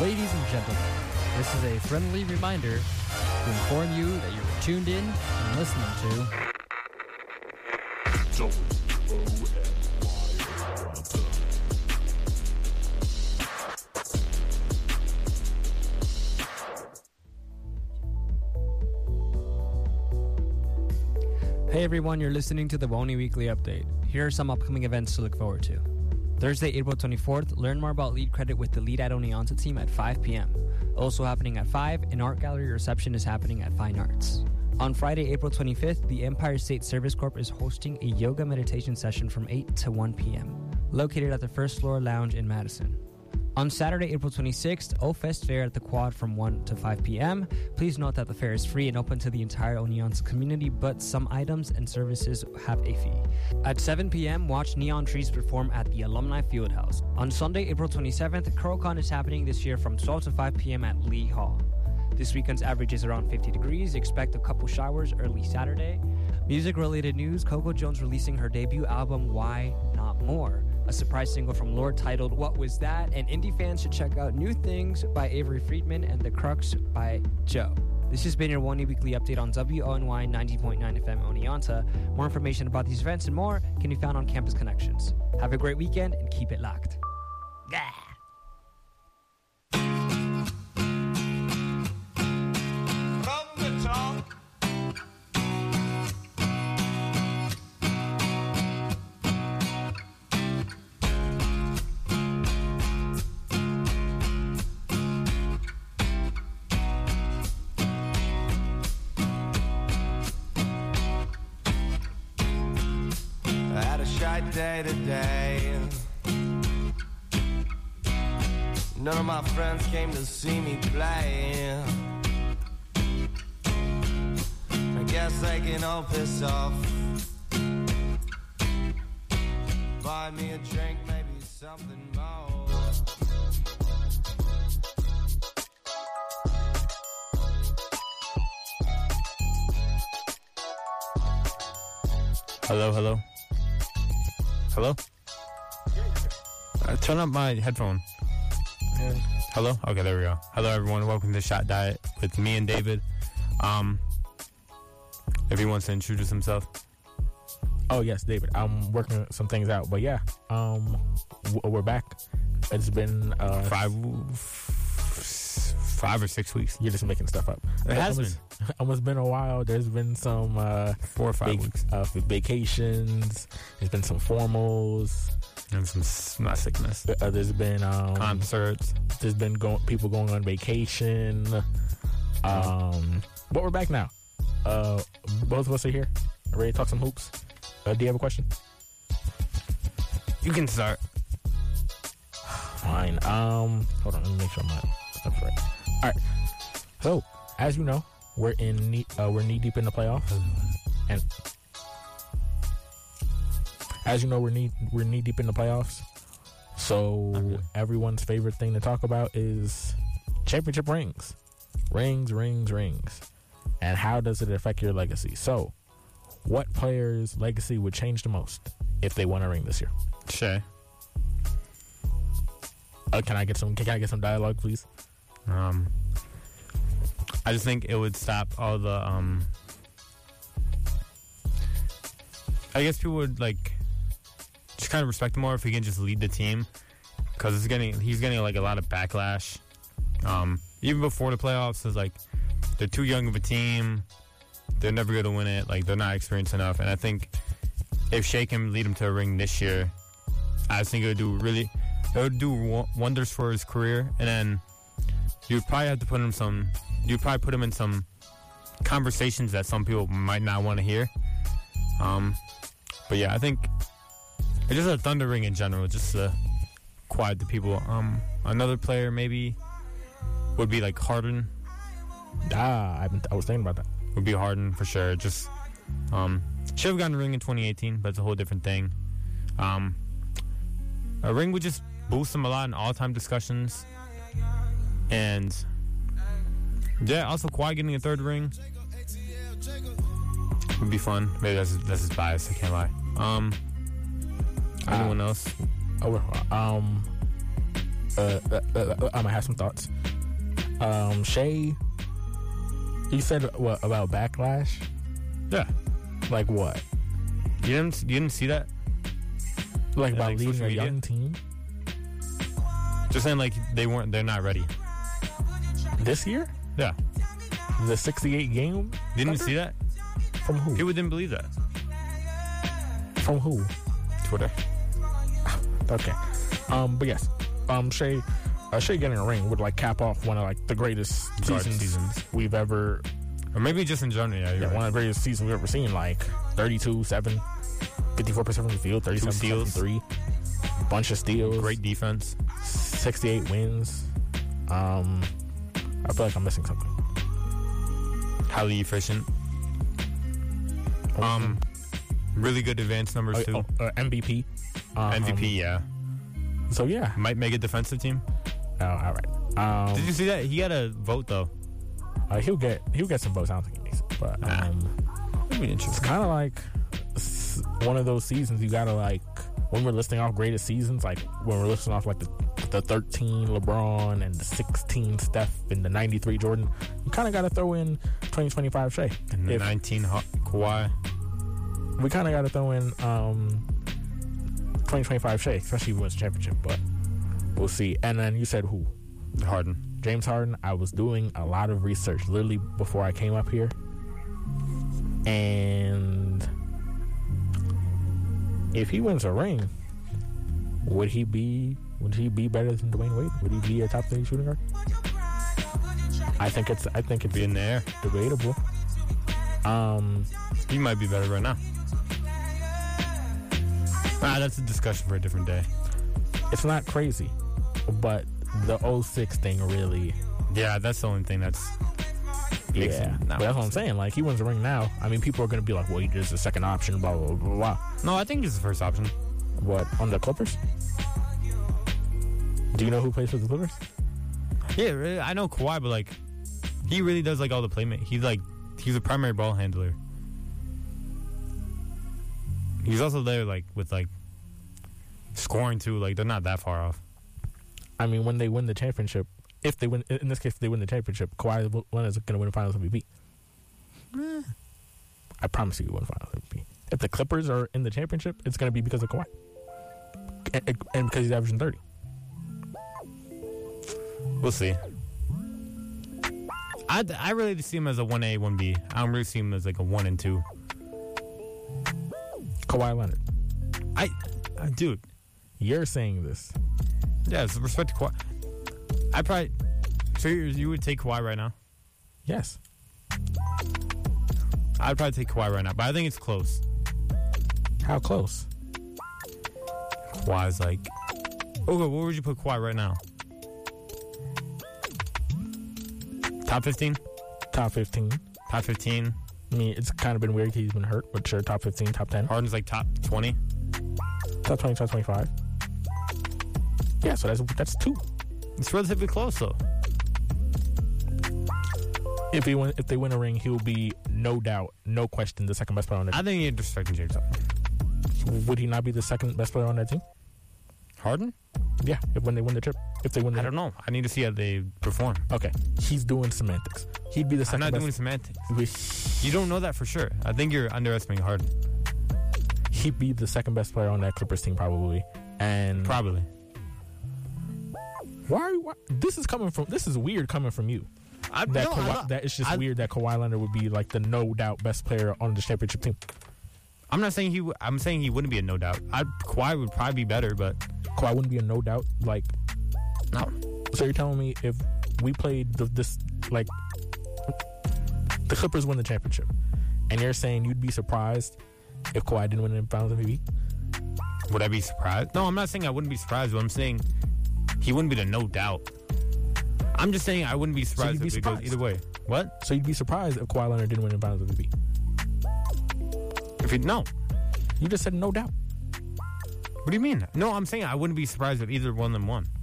Ladies and gentlemen, this is a friendly reminder to inform you that you're tuned in and listening to Hey everyone, you're listening to the WONY Weekly Update. Here are some upcoming events to look forward to. Thursday, April 24th, learn more about Lead Credit with the Lead at Oneonta team at 5 p.m. Also happening at 5, an art gallery reception is happening at Fine Arts. On Friday, April 25th, the Empire State Service Corp is hosting a yoga meditation session from 8 to 1 p.m., located at the First Floor Lounge in Madison. On Saturday, April 26th, O-Fest Fair at the Quad from 1 to 5 p.m. Please note that the fair is free and open to the entire Oneonta community, but some items and services have a fee. At 7 p.m., watch Neon Trees perform at the Alumni Fieldhouse. On Sunday, April 27th, CurlCon is happening this year from 12 to 5 p.m. at Lee Hall. This weekend's average is around 50 degrees. Expect a couple showers early Saturday. Music-related news, Coco Jones releasing her debut album, Why Not More? A surprise single from Lorde titled What Was That? And indie fans should check out New Things by Avery Friedman and The Crux by Joe. This has been your WONY Weekly Update on WONY 90.9 FM Oneonta. More information about these events and more can be found on Campus Connections. Have a great weekend and keep it locked. Yeah. Day to day, none of my friends came to see me play. I guess they can all piss off. Buy me a drink, maybe something more. Hello, hello. Hello? Turn up my headphone. Yeah. Hello? Okay, there we go. Hello, everyone. Welcome to Shot Diet with me and David. If he wants to introduce himself. Oh, yes, David. I'm working some things out. But, yeah, we're back. It's been 5 or 6 weeks. You're just making stuff up. It has been. Almost been a while. There's been some 4 or 5 weeks. Vacations. There's been some formals. And some not sickness. There's been concerts. There's been people going on vacation. But we're back now. Both of us are here. Ready to talk some hoops. Do you have a question? You can start. Fine. Hold on. Let me make sure my stuff's right. All right. So, as you know, we're knee deep in the playoffs, and as you know, we're knee deep in the playoffs. So everyone's favorite thing to talk about is championship rings, and how does it affect your legacy? So, what player's legacy would change the most if they won a ring this year? Shea. Can I get some dialogue, please? I just think it would stop all the I guess people would just kind of respect him more if he can just lead the team, because he's getting like a lot of backlash. Even before the playoffs, it's like they're too young of a team, they're never going to win it, like they're not experienced enough. And I think if Shea can lead him to a ring this year, I think it would do wonders for his career. And then you'd probably have to put him in some conversations that some people might not want to hear. But yeah, I think it's just a Thunder ring in general, just to quiet the people. Another player maybe would be like Harden. I was thinking about that. Would be Harden for sure. Just should have gotten a ring in 2018, but it's a whole different thing. A ring would just boost him a lot in all-time discussions. And yeah, also Kawhi getting a third ring would be fun. Maybe that's his bias, I can't lie. Anyone else? I might have some thoughts. Shea, you said what about backlash? Yeah. Like what? You didn't see that? Like about like leading social a media? young team Just saying like they're not ready. this year? Yeah. The 68 game? Didn't you see that? From who? People didn't believe that. From who? Twitter. Okay. But yes. Shea getting a ring would like cap off one of like the greatest Guard seasons we've ever. Or maybe just in general, yeah. You're right. One of the greatest seasons we've ever seen. Like 32-7, 54% from the field, 37% from steals. three, bunch of steals, Great defense. 68 wins. I feel like I'm missing something. Highly efficient. Really good advanced numbers too. MVP. MVP, yeah. So yeah. Might make a defensive team. Oh, all right. Did you see that? He got a vote though. He'll get some votes. I don't think he needs it, but That'd be it's interesting. kind of like one of those seasons you gotta like when we're listing off greatest seasons, like when we're listing off like the 13 LeBron and the 16 Steph and the 93 Jordan, you kind of gotta throw in 2025 Shea. And the 19 Kawhi. We kind of gotta throw in 2025 Shea, especially if he wins the championship. But we'll see. And then you said who? Harden. James Harden. I was doing a lot of research literally before I came up here, and if he wins a ring, would he be better than Dwayne Wade? Would he be a top 30 shooting guard? I think it's Be in there. debatable. He might be better right now. That's a discussion for a different day. It's not crazy, but the 06 thing really. Yeah, that's the only thing that's. makes Yeah, him but not that's what I'm worth it. saying. Like, he wins a ring now. I mean, people are going to be like, well, he's just a second option, blah, blah, blah, blah. No, I think he's the first option. What, on the Clippers? Do you know who plays for the Clippers? Yeah, really, I know Kawhi, but like, he really does like all the playmaking. He's a primary ball handler. He's also there like with like scoring too. Like they're not that far off. I mean, when they win the championship, if they win, in this case, if they win the championship, Kawhi Leonard is going to win the Finals MVP. I promise you, he win Finals MVP. If the Clippers are in the championship, it's going to be because of Kawhi, and because he's averaging 30. We'll see. I really see him as a 1A, 1B. I don't really see him as like a 1 and 2. Kawhi Leonard, Dude, you're saying this. yeah, so respect to Kawhi. So you would take Kawhi right now? Yes. I'd probably take Kawhi right now, but I think it's close. How close? Kawhi's like, okay, where would you put Kawhi right now? Top 15? Top 15. Top 15. I mean, it's kind of been weird. He's been hurt, but sure, top 15, top 10. Harden's like top 20. Top 20, top 25. Yeah, so that's two. It's relatively close though. If they win a ring, he'll be no doubt, no question, the second best player on that I think you're disrespecting James Harden. team. Would he not be the second best player on that team? Harden? Yeah, when they win the chip. If they win the I don't know. I need to see how they perform. Okay, he's doing semantics. He'd be the I'm second not best. doing semantics. Doing. You don't know that for sure. I think you're underestimating Harden. He'd be the second best player on that Clippers team probably. And Probably. why this is weird coming from you. That it's just weird that Kawhi Leonard would be like the no doubt best player on the championship team. I'm not saying I'm saying he wouldn't be a no doubt. Kawhi would probably be better, but Kawhi wouldn't be a no doubt. Like, no. so you're telling me if we played the Clippers win the championship, and you're saying you'd be surprised if Kawhi didn't win the Finals MVP? Would I be surprised? No, I'm not saying I wouldn't be surprised, but I'm saying he wouldn't be the no doubt. I'm just saying I wouldn't be surprised you'd be if it goes surprised? either way. What? So you'd be surprised if Kawhi Leonard didn't win the Finals MVP? No. You just said no doubt. What do you mean? No, I'm saying I wouldn't be surprised if either one of them won.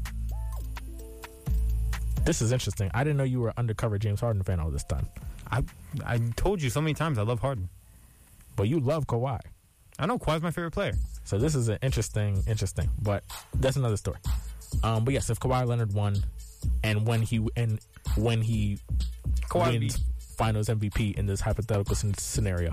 This is interesting. I didn't know you were an undercover James Harden fan all this time. I told you so many times I love Harden. But you love Kawhi. I know Kawhi's my favorite player. So this is an interesting, but that's another story. But yes, if Kawhi Leonard won, and when he Kawhi wins Finals MVP in this hypothetical scenario,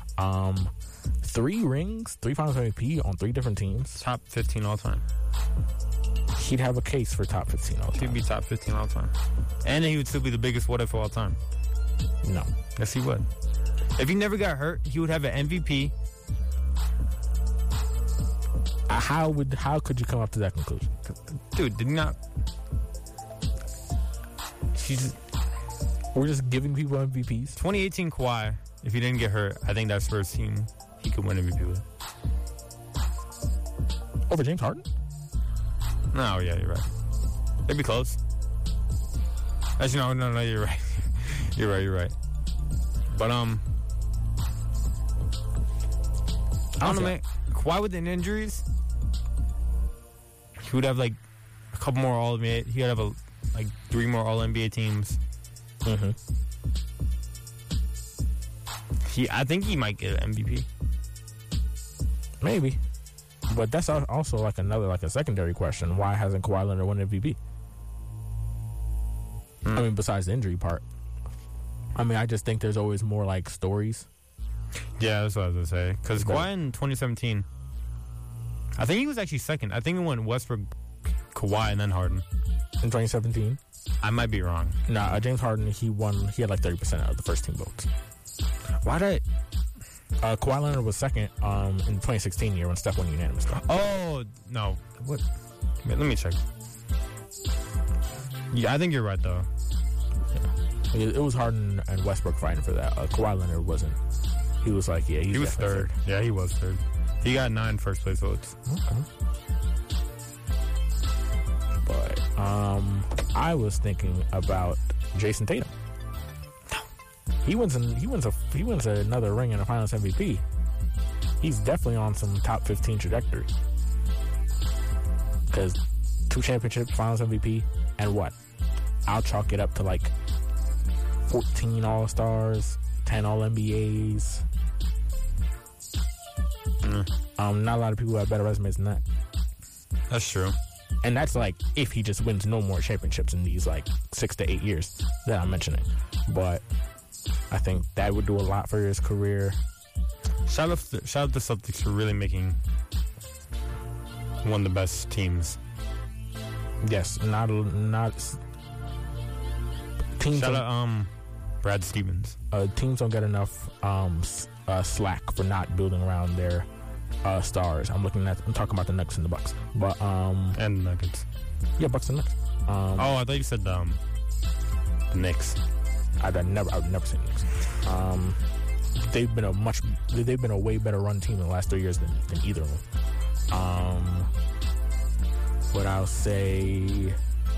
3 rings, 3 Finals MVP on 3 different teams. Top 15 all time. He'd have a case for top 15 all time. He'd be top 15 all time. And he would still be the biggest what if of all time. No. Yes, he would. If he never got hurt, he would have an MVP. How could you come up to that conclusion? Dude, did he not? We're just giving people MVPs. 2018 Kawhi, if he didn't get hurt, I think that Spurs team he could win MVP with. Over James Harden? No, yeah, you're right. They'd be close. Actually, no, you're right. You're right. But, I don't know, man. Kawhi with the injuries, he would have, like, a couple more All-NBA. He would have, 3 more All-NBA teams. Mm-hmm. I think he might get an MVP. Maybe. But that's also like a secondary question. Why hasn't Kawhi Leonard won MVP? I mean, besides the injury part. I mean, I just think there's always more like stories. Yeah, that's what I was going to say. Because Kawhi in 2017, I think he was actually second. I think it went Westbrook, Kawhi, and then Harden. In 2017? I might be wrong. Nah, James Harden, he had like 30% of the first team votes. Why did Kawhi Leonard was second in 2016 year when Steph won unanimously. Oh, no. What? Wait, let me check. Yeah, I think you're right, though. Yeah. It was Harden and Westbrook fighting for that. Kawhi Leonard wasn't. He was like, yeah, he was third. Yeah, he was third. He got 9 first place votes. Okay. But I was thinking about Jason Tatum. He wins another ring in a Finals MVP. He's definitely on some top 15 trajectory. Because 2 championships, Finals MVP, and what? I'll chalk it up to like 14 All-Stars, 10 All-NBAs. Not a lot of people have better resumes than that. That's true. And that's like if he just wins no more championships in these like 6 to 8 years that I'm mentioning. But I think that would do a lot for his career. Shout out the Celtics for really making one of the best teams. Yes, not teams. Shout out Brad Stevens. Teams don't get enough slack for not building around their stars. I'm talking about the Nuggets and the Bucks, but and the Nuggets. Yeah, Bucks and Nuggets. I thought you said the Knicks. I've never seen the Knicks. They've been a way better run team in the last 3 years than either of them. What I'll say,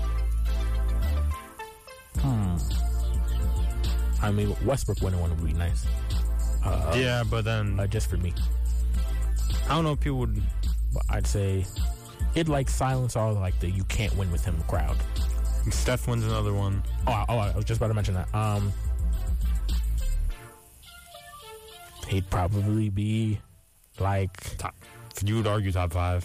I mean, Westbrook winning one would be nice. Yeah, but then just for me, I don't know if people would. But I'd say it'd like silence all like the "you can't win with him" crowd. Steph wins another one. Oh, I was just about to mention that. He'd probably be like top. You would argue top 5.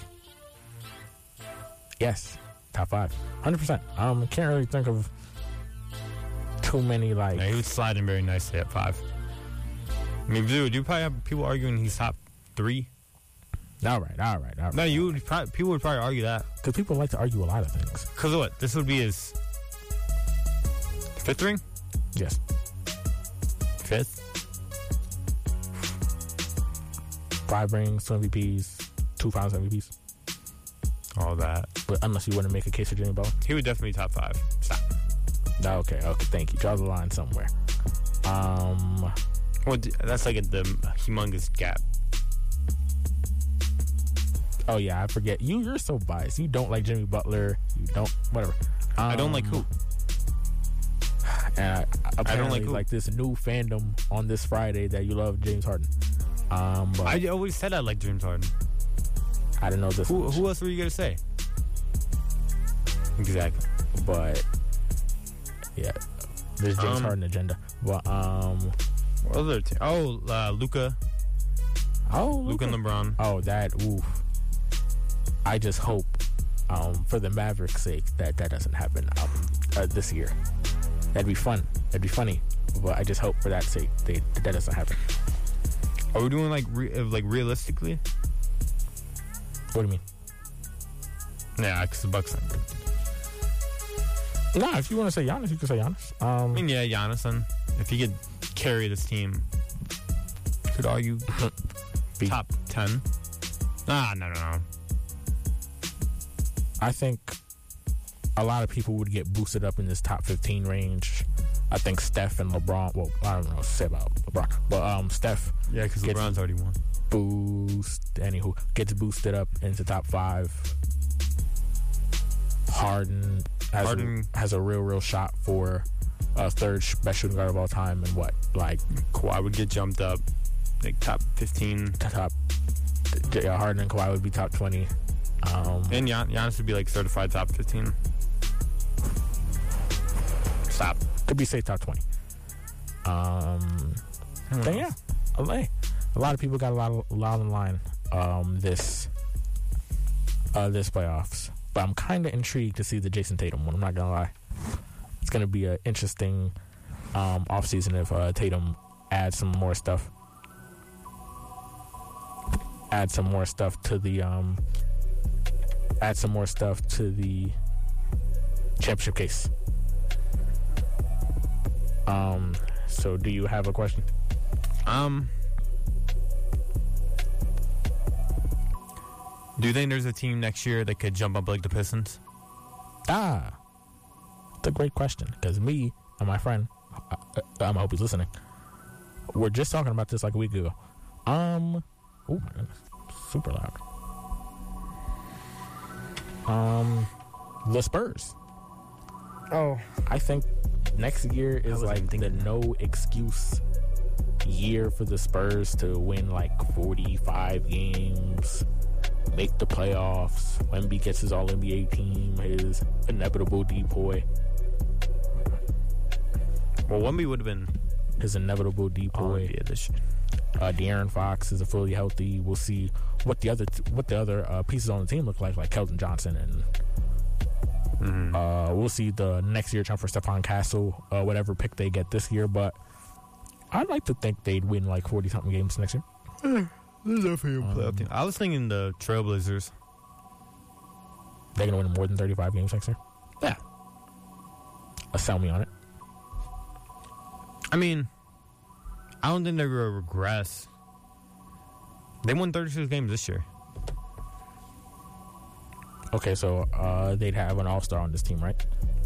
Yes, top 5, 100%. Can't really think of too many like. Yeah, he was sliding very nicely at 5. I mean, dude, you probably have people arguing he's top 3. All right. No, people would probably argue that because people like to argue a lot of things. Because what? This would be his 5th ring. Yes, 5th. 5 rings, 2 MVPs, 2 Finals MVPs. All that. But unless you want to make a case for Jimmy Butler, he would definitely top 5. Stop. Okay. Thank you. Draw the line somewhere. Well, that's like the humongous gap. Oh yeah, I forget. You're so biased. You don't like Jimmy Butler. You don't whatever. I don't like who. And apparently, I don't like who? Like this new fandom on this Friday that you love James Harden. But I always said I like James Harden. I didn't know this. Who else were you gonna say? Exactly. But yeah, there's James Harden agenda. But what other team? Luka. Oh, Luka and LeBron. Oh, that. Oof. I just hope for the Mavericks' sake, that doesn't happen this year. That'd be fun. That'd be funny. But I just hope for that sake that doesn't happen. Are we doing like realistically? What do you mean? Yeah, because the Bucks. Nah, if you want to say Giannis, you can say Giannis. I mean, yeah, Giannis. And if he could carry this team, could argue top 10. No. I think a lot of people would get boosted up in this top 15 range. I think Steph and LeBron. Well, I don't know say about LeBron, but Steph. Yeah, because LeBron's already won. Anywho, gets boosted up into top 5. Harden has a real shot for third best shooting guard of all time, and Kawhi would get jumped up like top 15. Harden and Kawhi would be top 20. And Giannis would be like certified top 15. Stop. Could be safe top 20. Then yeah, LA. A lot of people got a lot on the line this playoffs. But I'm kind of intrigued to see the Jason Tatum one. I'm not gonna lie. It's gonna be an interesting offseason if Tatum adds some more stuff. Add some more stuff to the championship case. So do you have a question? Do you think there's a team next year that could jump up like the Pistons? That's a great question, because me and my friend, I hope he's listening, we're just talking about this like a week ago. Oh my goodness, super loud. The Spurs. Oh, I think next year is like the no excuse year for the Spurs to win like 45 games, make the playoffs. Wemby gets his All-NBA team, his inevitable depoy. Well, Wemby would have been his inevitable depoy. De'Aaron Fox is fully healthy. We'll see what the other pieces on the team look like Keldon Johnson, and we'll see the next year trying for Stephon Castle, whatever pick they get this year. But I'd like to think they'd win like 40-something games next year. This is definitely a playoff team. I was thinking the Trailblazers. They're gonna win more than 35 games next year. Yeah. Sell me on it. I mean, I don't think they're going to regress. They won 36 games this year. Okay, so they'd have an all-star on this team, right?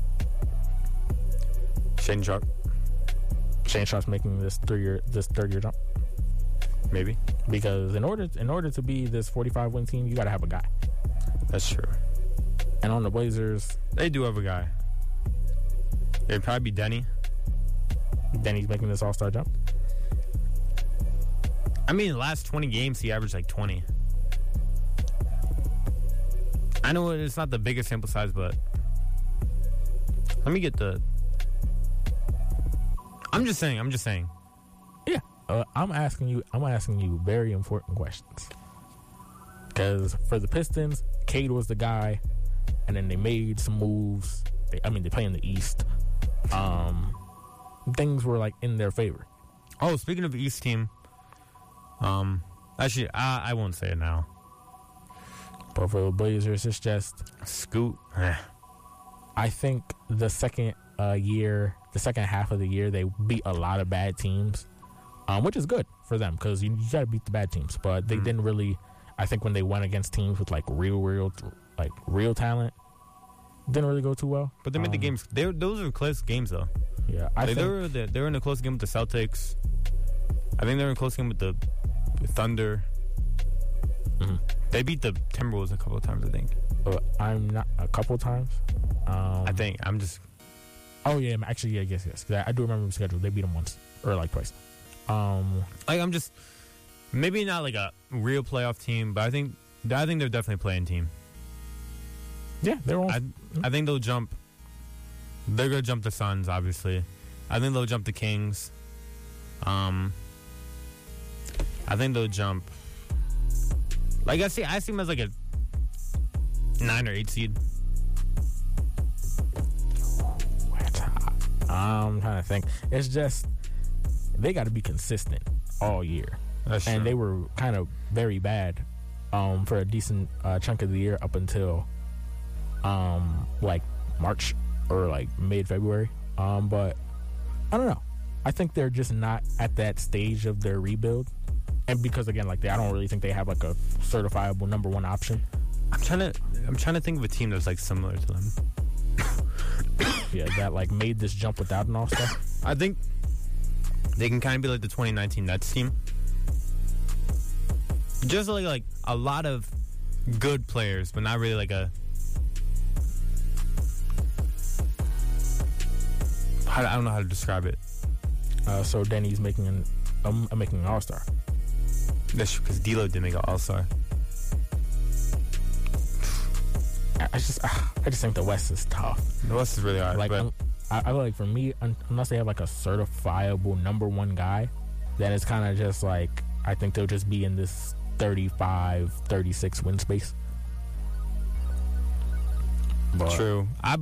Shane Sharp. Shane Sharp's making this third year jump. Maybe. Because in order to be this 45-win team, you got to have a guy. That's true. And on the Blazers, they do have a guy. It'd probably be Denny. Denny's making this all-star jump. I mean, the last 20 games, he averaged like 20. I know it's not the biggest sample size, but let me get the... I'm just saying. Yeah. I'm asking you very important questions. Because for the Pistons, Cade was the guy, and then they made some moves. They play in the East. Things were like in their favor. Oh, speaking of the East team, actually, I won't say it now. But for the Blazers, it's just Scoot. I think the second half of the year, they beat a lot of bad teams, which is good for them because you got to beat the bad teams. But they didn't really. I think when they went against teams with like real talent, didn't really go too well. But they made the games. Those are close games, though. Yeah, they were in a close game with the Celtics. I think they were in a close game with the Thunder. Mm-hmm. They beat the Timberwolves a couple of times, I think. I'm not a couple of times. I think I'm just. Oh yeah, actually, yeah, yes. Because I do remember the schedule. They beat them once or like twice. I'm just maybe not like a real playoff team, but I think they're definitely a playing team. Yeah, they're all. I think they'll jump. They're gonna jump the Suns, obviously. I think they'll jump the Kings. I think they'll jump. Like I see them as like a 9 or 8 seed. I'm trying to think. It's just they got to be consistent all year, That's and true. they were kind of very bad for a decent chunk of the year up until like March or like mid-February. But I don't know. I think they're just not at that stage of their rebuild, and because again, like I don't really think they have like a certifiable number one option. I'm trying to think of a team that's like similar to them. Yeah, that like made this jump without an all-star. I think they can kind of be like the 2019 Nets team. Just like a lot of good players, but not really like a. I don't know how to describe it. So Denny's making an all-star. That's because D'Lo did make an All-Star. I just think the West is tough. The West is really hard. Like but I feel like for me, unless they have like a certifiable number one guy, then it's kind of just like I think they'll just be in this 35, 36 win space. But true. I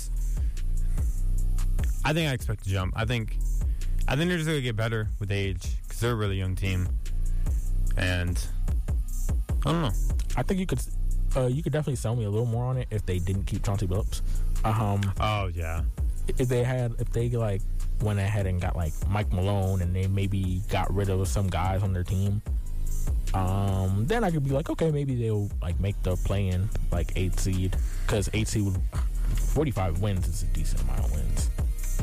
think I expect to jump. I think they're just gonna get better with age because they're a really young team, and I don't know. I think you could definitely sell me a little more on it if they didn't keep Chauncey Billups. Oh yeah. If they like went ahead and got like Mike Malone and they maybe got rid of some guys on their team, then I could be like, okay, maybe they'll like make the play-in like 8th seed, because 8th seed would 45 wins is a decent amount of wins.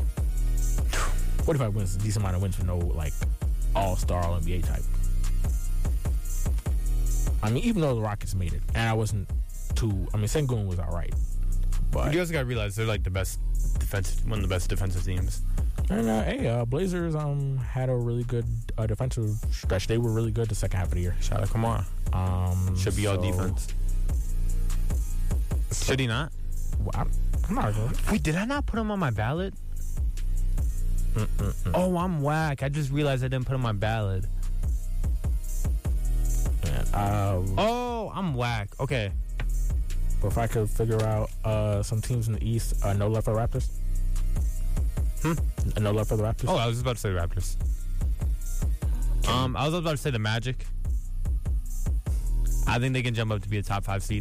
45 wins is a decent amount of wins for no like all-star All-NBA type. I mean, even though the Rockets made it, and I wasn't too. I mean, Sengun was all right, but You also gotta realize they're like one of the best defensive teams. And Blazers had a really good defensive stretch. They were really good the second half of the year. Shout out Kamara. Should be all defense. Should he not? Well, I'm not going. Wait, did I not put him on my ballot? Oh, I'm whack. I just realized I didn't put him on my ballot. Oh, I'm whack. Okay. But if I could figure out some teams in the East, no love for the Raptors. No love for the Raptors. Oh, I was just about to say the Raptors. I was about to say the Magic. I think they can jump up to be a top 5 seed.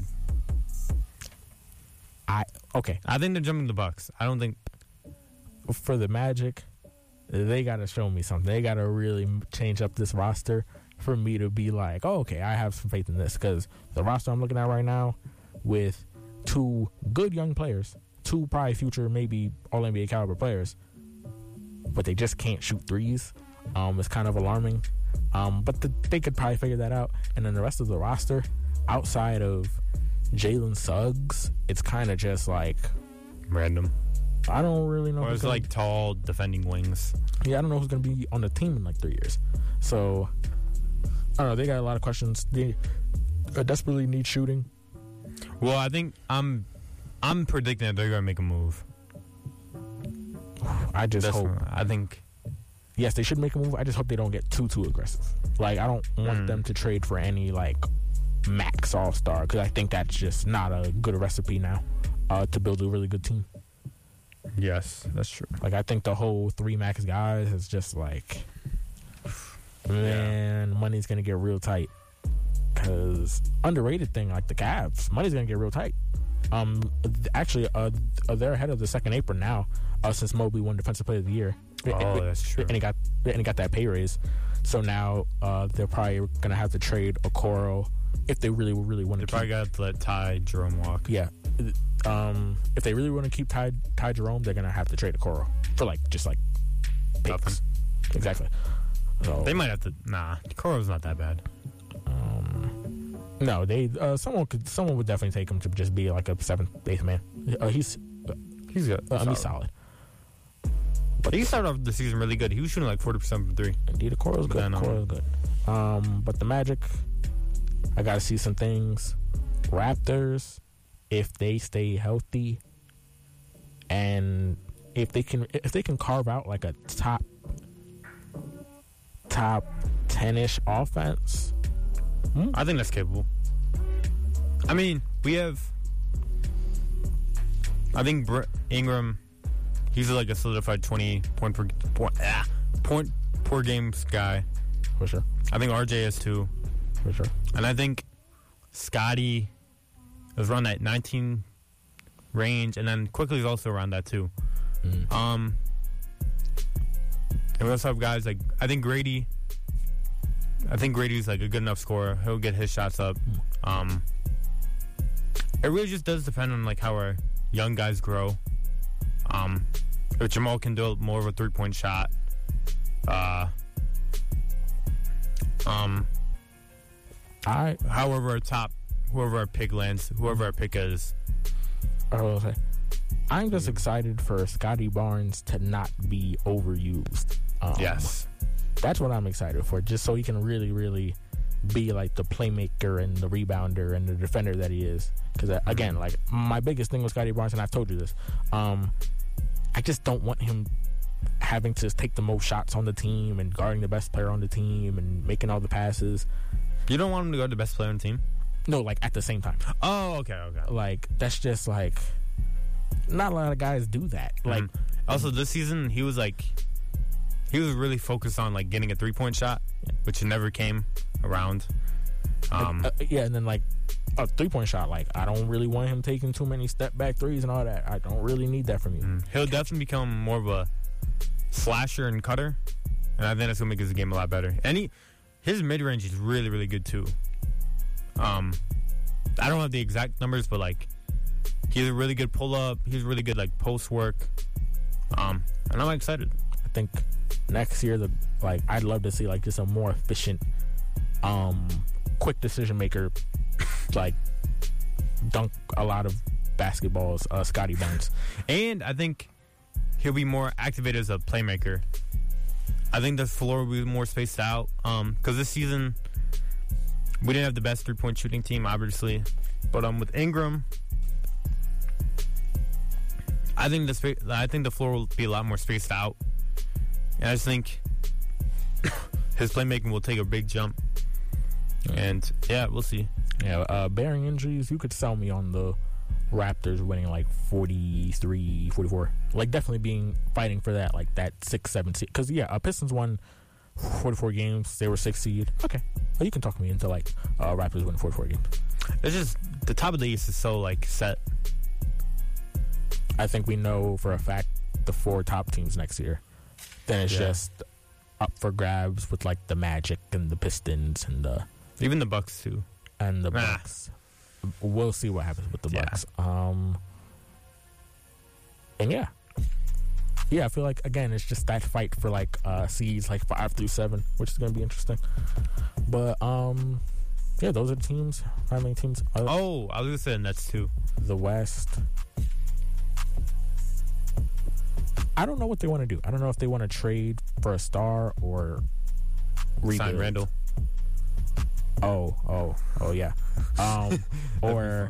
Okay. I think they're jumping the Bucks. I don't think. For the Magic, they got to show me something. They got to really change up this roster for me to be like, oh, okay, I have some faith in this. Because the roster I'm looking at right now with 2 good young players, 2 probably future maybe All-NBA caliber players, but they just can't shoot threes. It's kind of alarming. But they could probably figure that out. And then the rest of the roster, outside of Jalen Suggs, it's kind of just like Random. I don't really know. Or it's like tall defending wings. Yeah, I don't know who's going to be on the team in like 3 years. So, I don't know. They got a lot of questions. They desperately need shooting. Well, I think I'm predicting that they're going to make a move. I just hope. I think. Yes, they should make a move. I just hope they don't get too aggressive. Like, I don't want them to trade for any like max all-star, because I think that's just not a good recipe now to build a really good team. Yes, that's true. Like, I think the whole 3 max guys is just like, man, money's going to get real tight. Because underrated thing, like the Cavs, money's going to get real tight. Actually, they're ahead of the second apron now since Mobley won Defensive Player of the Year. Oh, that's true. And he got that pay raise. So now they're probably going to have to trade Okoro if they really want to. They probably got to let Ty Jerome walk. Yeah. If they really want to keep Ty Jerome, they're going to have to trade Okoro for just picks. Exactly. So, they might have to. Nah, Okoro's not that bad. No, someone would definitely take him to just be like a 7th, 8th man. He's good. He's solid. But he started off the season really good. He was shooting like 40% from 3. Indeed, Okoro's good. Okoro's good. But the Magic, I got to see some things. Raptors, if they stay healthy, and if they can carve out like a top 10-ish offense. I think that's capable. I mean, we have I think Ingram, he's like a solidified 20 point per games guy. For sure. I think RJ is too. For sure. And I think Scotty is around that 19 range, and then Quickly is also around that too. And we also have guys like, I think Grady's like a good enough scorer. He'll get his shots up. It really just does depend on like how our young guys grow. If Jamal can do more of a 3-point shot, whoever our pick lands, whoever our pick is. I will say, I'm just excited for Scotty Barnes to not be overused. Yes. That's what I'm excited for, just so he can really, really be like the playmaker and the rebounder and the defender that he is. Because, again, like, my biggest thing with Scotty Barnes, and I've told you this, I just don't want him having to take the most shots on the team and guarding the best player on the team and making all the passes. You don't want him to guard the best player on the team? No, like, at the same time. Oh, okay. Like, that's just, like, not a lot of guys do that. Like, also, this season, he was really focused on, like, getting a 3-point shot, which never came around. and then, like, a 3-point shot, like, I don't really want him taking too many step-back threes and all that. I don't really need that from you. He'll definitely become more of a slasher and cutter, and I think that's going to make his game a lot better. And his mid-range is really, really good, too. I don't have the exact numbers, but, like, he's a really good pull-up. He's really good, like, post work. And I'm excited. I think next year, I'd love to see, like, just a more efficient, quick decision maker, like, dunk a lot of basketballs, Scotty Barnes. And I think he'll be more activated as a playmaker. I think the floor will be more spaced out. Because this season, we didn't have the best 3-point shooting team, obviously. But with Ingram, I think the floor will be a lot more spaced out. And I just think his playmaking will take a big jump. And, yeah, we'll see. Yeah, bearing injuries, you could sell me on the Raptors winning, like, 43, 44. Like, definitely fighting for that, like, that 6-7 seed. Because, Pistons won 44 games. They were 6th seed. Okay. Well, you can talk me into, like, Raptors winning 44 games. It's just, the top of the East is so, like, set. I think we know for a fact the 4 top teams next year. Then it's just up for grabs with, like, the Magic and the Pistons and the... Even the Bucks, too. And the Bucks. We'll see what happens with the Bucks. And I feel like, again, it's just that fight for, like, seeds, like, 5 through 7, which is going to be interesting. But, those are the teams. How many teams? I was going to say the Nets, too. The West. I don't know what they want to do. I don't know if they want to trade for a star or rebuild. Sign Randall. Oh, yeah. Or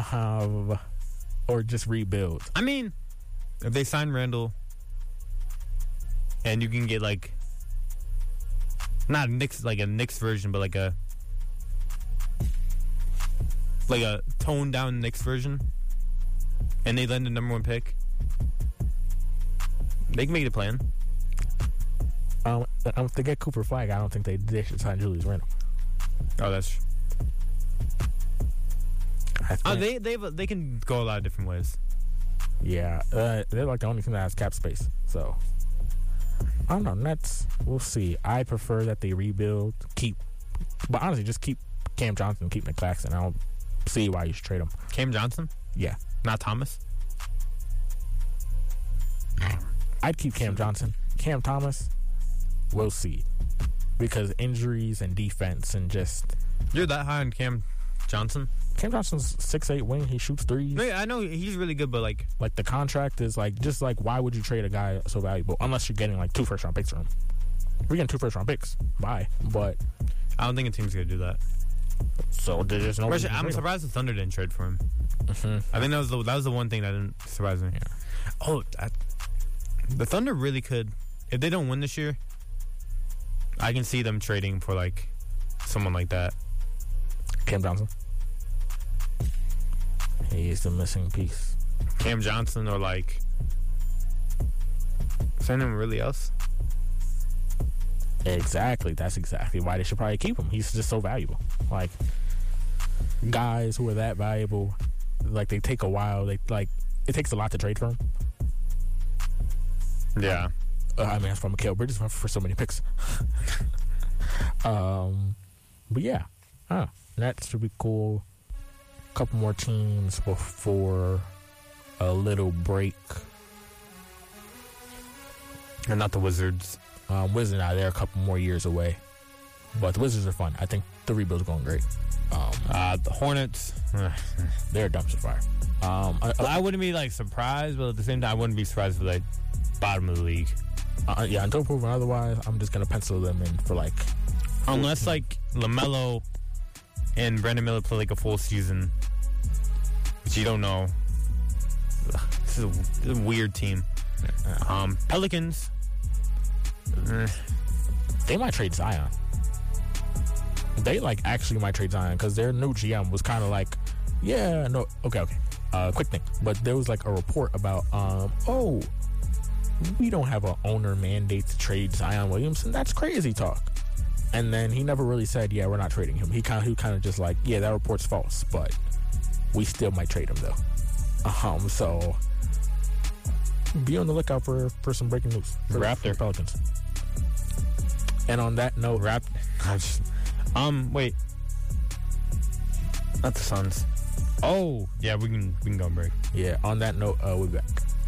just rebuild. I mean, if they sign Randall and you can get, like, not Knicks, like a Knicks version, but like a toned down Knicks version, and they land the number 1 pick, they can make the plan. If they get Cooper Flag, I don't think they should sign Julius Randle. Oh, that's true. They can go a lot of different ways. Yeah, they're like the only team that has cap space. So I don't know. Nets, we'll see. I prefer that they rebuild, but honestly, just keep Cam Johnson, keep Nick Claxton. I don't see why you should trade him. Cam Johnson? Yeah, not Thomas. I'd keep Cam Johnson. Cam Thomas, we'll see. Because injuries and defense and just... You're that high on Cam Johnson? Cam Johnson's 6'8" wing. He shoots threes. No, I know he's really good, but like... Like, the contract is like... Just like, why would you trade a guy so valuable? Unless you're getting like 2 first-round picks from him. If you're getting 2 first-round picks, bye. But... I don't think a team's going to do that. So, there's just no... I'm surprised the Thunder didn't trade for him. Mm-hmm. I think that was the one thing that didn't surprise me. Yeah. The Thunder really could... If they don't win this year... I can see them trading for, like, someone like that. Cam Johnson. He's the missing piece. Cam Johnson or like, is there anyone really else? Exactly. That's exactly why they should probably keep him. He's just so valuable. Like, guys who are that valuable, like, they take a while. It takes a lot to trade for him. Yeah. I mean, that's from Mikal Bridges for so many picks. But yeah, that should be cool. A couple more teams before a little break. And not the Wizards. Wizards, they're a couple more years away. But the Wizards are fun. I think the rebuild's going great. The Hornets. They're a dumpster fire. I wouldn't be like surprised, but at the same time, I wouldn't be surprised for like bottom of the league. Yeah, until proven otherwise, I'm just gonna pencil them in for like, unless like LaMelo and Brandon Miller play like a full season, which you don't know. This is a weird team. Pelicans. They might trade Zion. They like actually might trade Zion because their new GM was kind of like, yeah, no, okay. Quick thing, but there was like a report about, we don't have an owner mandate to trade Zion Williamson. That's crazy talk. And then he never really said, yeah, we're not trading him. He kind of just like, yeah, that report's false, but we still might trade him though. So be on the lookout for some breaking news for the Pelicans. And on that note, wait, not the Suns. Oh, yeah, we can go on break. Yeah, on that note, we'll be back.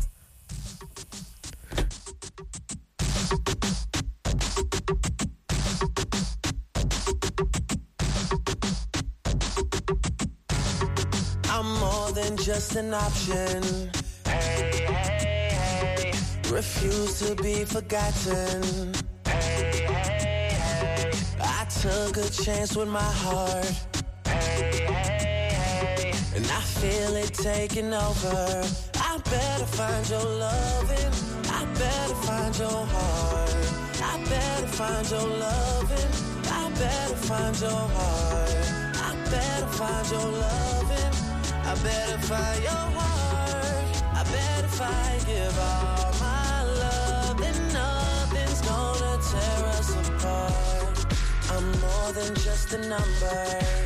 I'm more than just an option. Hey, hey, hey. Refuse to be forgotten. Hey, hey, hey. I took a chance with my heart. Hey, hey, hey. And I feel it taking over. I better find your loving. I better find your heart. I better find your loving. I better find your heart. I better find your loving. I better find your heart. I better find, give all my love, and nothing's gonna tear us apart. I'm more than just a number.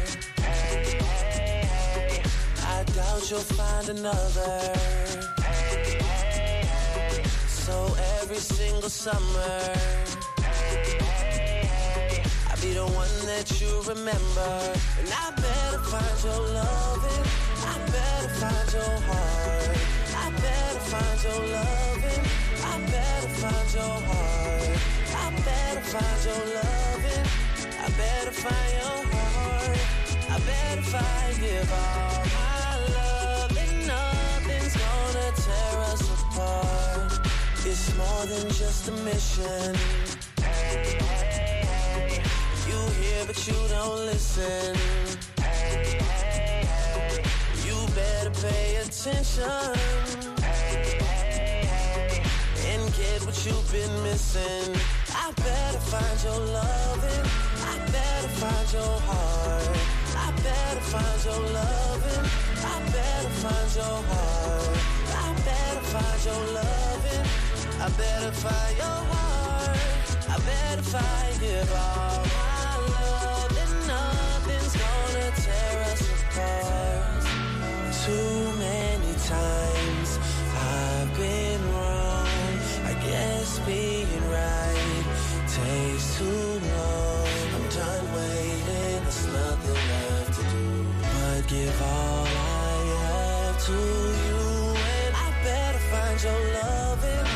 Hey, hey, hey. I doubt you'll find another. Hey, hey, hey. So every single summer, hey, hey, hey. I'll be the one that you remember. And I better find your loving. I better find your heart. I better find your loving. I better find your heart. I better find your loving. I better find your heart. I better find, give all my love, and nothing's gonna tear us apart. It's more than just a mission. Hey, hey, hey. You hear but you don't listen. Hey, hey, hey. You better pay attention. Hey, hey, hey. And get what you've been missing. I better find your loving. I better find your heart. I better find your loving. I better find your heart. I better find your loving. I better find your heart. I better find, give all my love, and nothing's gonna tear us apart. Too many times I've been wrong. I guess being right takes too long. I'm done waiting, there's nothing left to do but give all I have to you. And I better find your loving.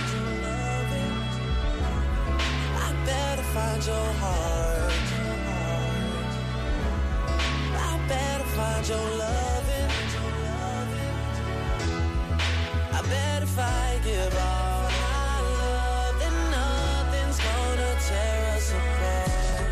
I better find your heart. I better find your loving. I better find, give all my love, and nothing's gonna tear us apart.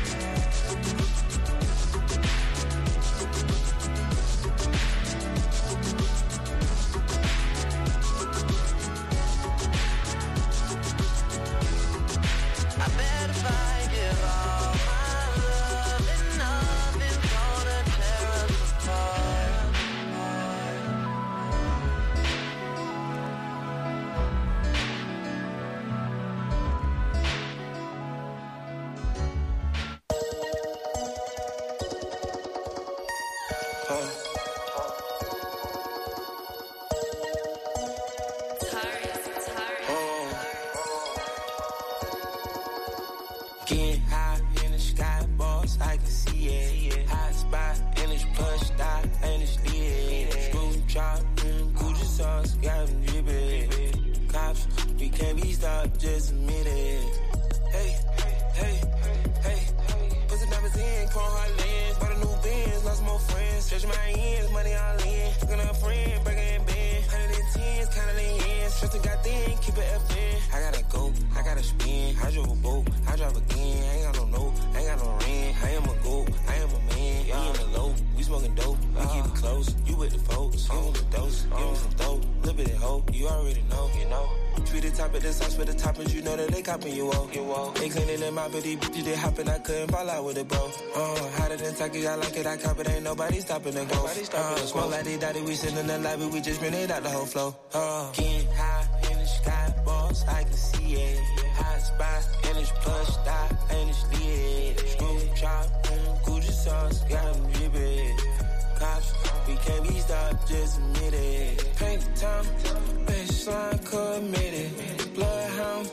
I better find, give all my love, and nothing's gonna tear us apart. Getting high in the sky, boss, I can see it. Hot spot in this plush dot, and it's lit. Smooth drop, Gucci sauce, got them drippin'. Cops, we can't be stopped, just admit it. Hey, hey, hey, put the numbers in, call hard lens. Bought a new Benz, lost more friends. Stretch my ends, money all in. Fucking a friend, breaking and bend. 110s, counting the ends. Trust got thin, keep it FN. I gotta go, I gotta spin. I drove a boat, I drive again. I ain't got no note, I ain't got no ring. I am a goat, I am a man. Yeah, in the low, we smoking dope. We keep it close, you with the folks. Give 'em the dose, give 'em some dope. Little bit of hope, you already know, you know. Tweet the top of the sauce for the toppings, you know that they copping you off. They cleaning them out, but these bitches they hopping, I couldn't fall out with it, bro. Hotter than Taki, I like it, I cop it, ain't nobody stopping the go. Smoke like they daddy, we sitting in the lobby, we just rented out the whole flow. Getting high in the sky, boss, I can see it. Hot spot in this plush dot, and it's lit. Smooth drop, Gucci sauce, got them drippin'. Cops, we can't be stopped, just admit it. Paint the time, baseline committed. Bloodhound,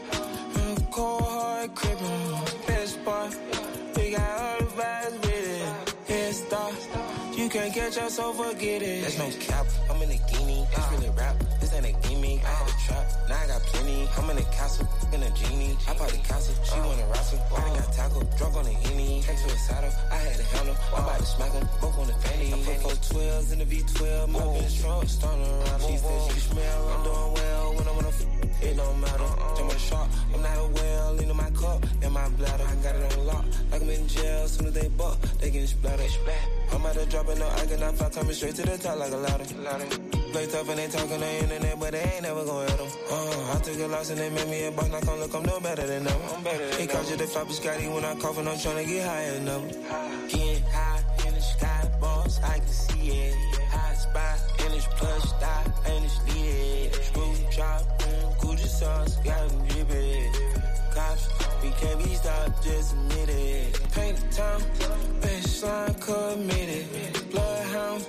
cold hard crippin'. Best part, we got all the vibes with it. Head start, you can't catch us, so forget it. There's no cap, I'm in a guinea. It's really rap, this ain't a gimmick. I had a trap, now I got plenty. I'm in a castle, in a genie. I bought the castle, she wanna wrestle. I done got tackle, drunk on the Henny. Head to a saddle, I had to handle. I'm about to smack them, both on the fanny. I put 412s in the V12, my bitch truck, starting around. She said she smell, I'm doing well when I'm on a it don't matter. Jump on the shot, I'm not a well into my cup and my bladder. I got it on lock, like I'm in jail. Soon as they buck, they getting splattered. I'm about to drop it, no, I cannot fly, coming straight to the top like a ladder. Play tough and they talking on the internet, but they ain't never gonna hit them. I took a loss and they made me a boss, now come look, I'm no better than them. He called you the floppy Scotty when I cough and I'm trying to get higher than them. Getting high in the sky, boss, I can see it. Hot spot in this plush dot, and it's lit. Smooth drop, Gucci sauce, got them drippin'. Cops, we can't be stopped, just admit it. Paint the time, baseline committed. Bloodhound,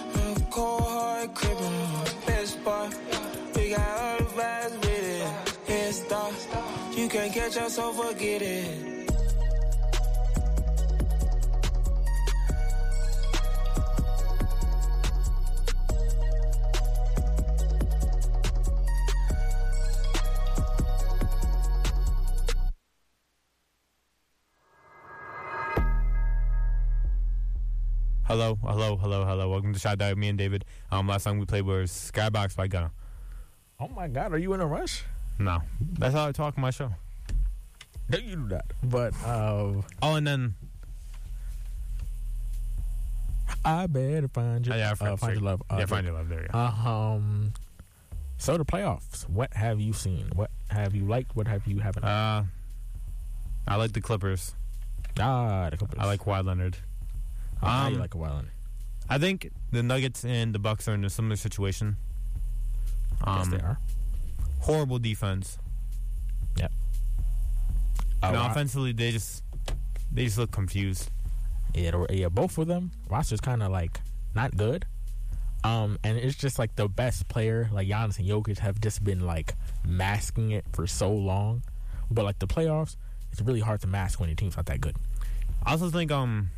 cold hard crippin'. Best part, we got all the vibes with it. Head start, you can't catch us, so forget it. Hello. Welcome to Shot Dive, me and David. Last song we played was Skybox by Gunna. Oh my God, are you in a rush? No, that's how I talk on my show. No, you do that. But and then I better find you. Find your love. Find your love. There you go. So the playoffs. What have you seen? What have you liked? What have you haven't? I like the Clippers. The Clippers. I like Kawhi Leonard. You like Kawhi Leonard. I think the Nuggets and the Bucks are in a similar situation. Yes, they are. Horrible defense. Yep. And offensively, they just look confused. Yeah, both of them. Roster's kind of like not good. And it's just like the best player, like Giannis and Jokic, have just been like masking it for so long. But like the playoffs, it's really hard to mask when your team's not that good. I also think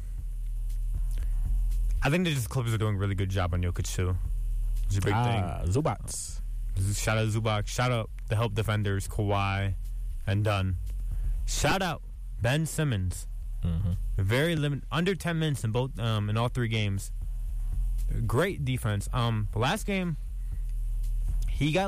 I think the Clippers are doing a really good job on Jokic too. It's a big thing. Zubats. Shout out Zubac. Shout out the help defenders, Kawhi and Dunn. Shout out Ben Simmons. Mm-hmm. Very limited, under 10 minutes in both in all three games. Great defense. The last game, he got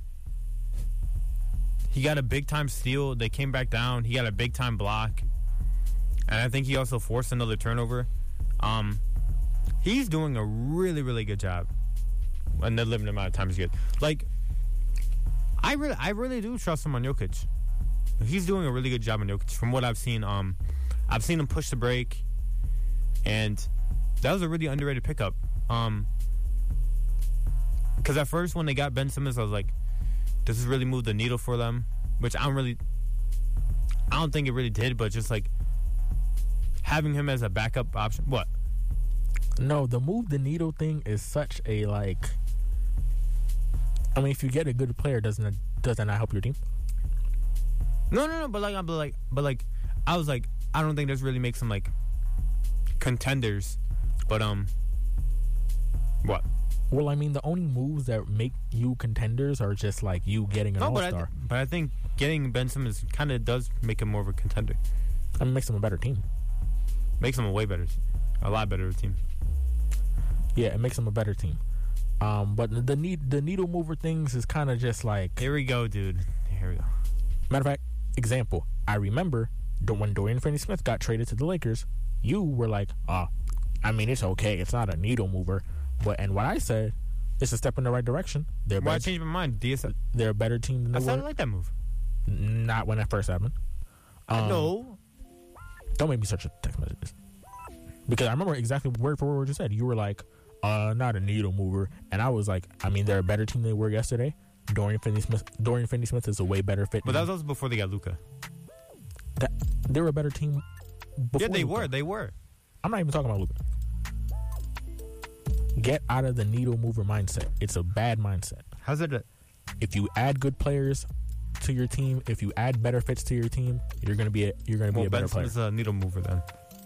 a big time steal. They came back down. He got a big time block, and I think he also forced another turnover. He's doing a really, really good job. And the limited amount of time is good. Like, I really do trust him on Jokic. He's doing a really good job on Jokic. From what I've seen, I've seen him push the break, and that was a really underrated pickup. Because at first when they got Ben Simmons, I was like, does this really move the needle for them? Which I don't think it really did, but just like having him as a backup option. What? No, the move the needle thing is such a like. I mean, if you get a good player, does that not help your team? No. But I was like, I don't think this really makes them like contenders. But what? Well, I mean, the only moves that make you contenders are just like you getting an all-star. But I think getting Ben Simmons kind of does make him more of a contender. I mean, makes them a better team. Makes them a lot better team. Yeah, it makes them a better team. But the needle mover things is kind of just like... Here we go, dude. Here we go. Matter of fact, example, I remember when Dorian Finney-Smith got traded to the Lakers, you were like, I mean, it's okay. It's not a needle mover. And what I said, it's a step in the right direction. I changed my mind. They're a better team than the I like that move. Not when it first happened. No. Don't make me search the text messages. Because I remember exactly word for word what you said. You were like, not a needle mover. And I was like, I mean, they're a better team than they were yesterday. Dorian Finney-Smith is a way better fit. But that was also before they got Luka. They were a better team before Luka. They were. I'm not even talking about Luka. Get out of the needle mover mindset. It's a bad mindset. How's it? If you add good players to your team, if you add better fits to your team, you're gonna be a better player. Is a needle mover then.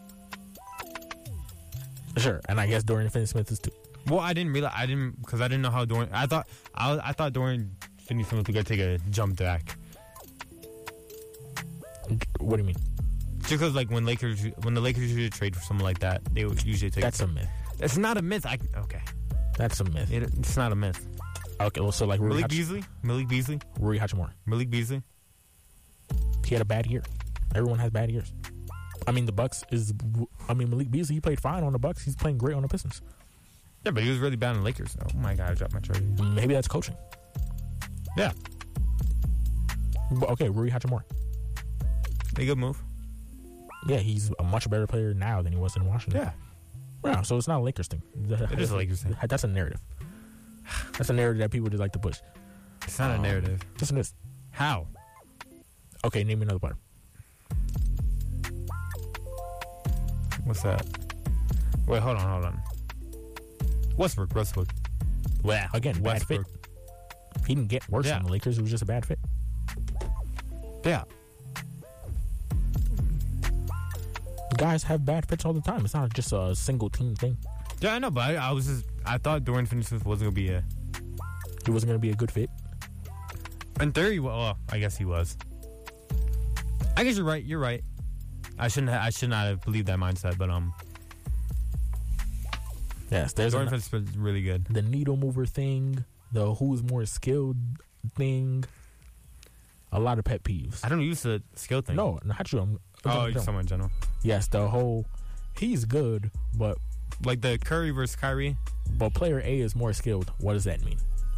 Sure, and I guess Dorian Finney-Smith is too. Well, I didn't know how Dorian. I thought Dorian Finney-Smith was gonna take a jump back. What do you mean? Just because like when the Lakers usually trade for someone like that, they would usually take. That's a myth. It's not a myth. Okay. That's a myth. It's not a myth. Okay, well, so like Malik Beasley, Rui Hachimura. Malik Beasley. He had a bad year. Everyone has bad years. I mean, Malik Beasley, he played fine on the Bucks. He's playing great on the Pistons. Yeah, but he was really bad on the Lakers. Oh my God, I dropped my trophy. Maybe that's coaching. Yeah. But okay, Rui Hachimura. A good move. Yeah, he's a much better player now than he was in Washington. Yeah. Yeah, so it's not a Lakers thing. It is a Lakers thing. That's a narrative. That's a narrative that people just like to push. It's not a narrative. Just this. How? Okay, name me another player. What's that? Wait, hold on. Westbrook. Well, again, bad fit. He didn't get worse than the Lakers. It was just a bad fit. Yeah. Guys have bad fits all the time. It's not just a single team thing. Yeah, I know, but I thought Dorian Finney-Smith wasn't gonna be he wasn't gonna be a good fit. In theory, well, I guess he was. I guess you're right. I should not have believed that mindset, but yes, there's Dorian Finney-Smith is really good. The needle mover thing, the who's more skilled thing. A lot of pet peeves. I don't use the skill thing. No, not true. You're someone in general. Yes, the whole he's good, but like the Curry versus Kyrie. But player A is more skilled. What does that mean?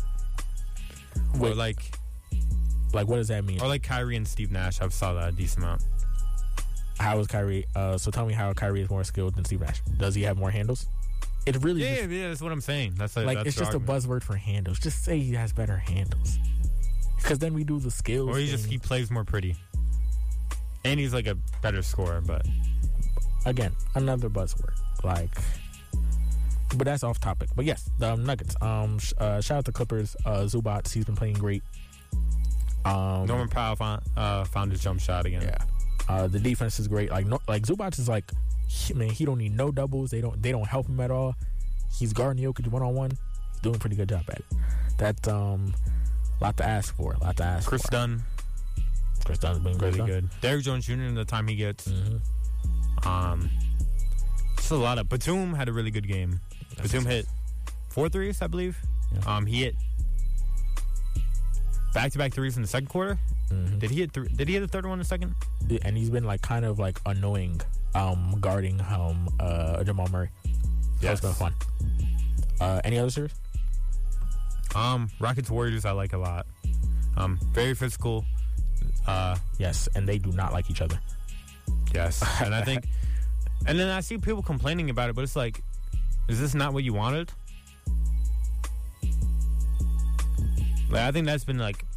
Or like what does that mean? Or like Kyrie and Steve Nash. I've saw that a decent amount. How is Kyrie? So tell me how Kyrie is more skilled than Steve Nash. Does he have more handles? It really yeah, that's what I'm saying. That's it's just argument. A buzzword for handles. Just say he has better handles. Because then we do the skills. Or he plays more pretty. And he's like a better scorer, but again, another buzzword. But that's off topic. But yes, the Nuggets. Shout out to Clippers. Zubac, he's been playing great. Norman Powell found his jump shot again. Yeah. The defense is great. Zubac is he don't need no doubles. They don't help him at all. He's guarding Jokic 1-on-1. He's doing a pretty good job at it. That's lot to ask for. Chris Dunn. Chris Dunn's been really good. Derrick Jones Jr. in the time he gets. Mm-hmm. Just a lot of. Batum had a really good game. Batum hit 4 threes, I believe. Yeah. He hit back-to-back threes in the second quarter. Mm-hmm. Did he hit the third one in the second? And he's been kind of annoying guarding Jamal Murray. Yeah, it's been fun. Any other series? Rockets Warriors I like a lot. Very physical. Yes, and they do not like each other. Yes, and I think, and then I see people complaining about it, but it's like, is this not what you wanted? I think that's been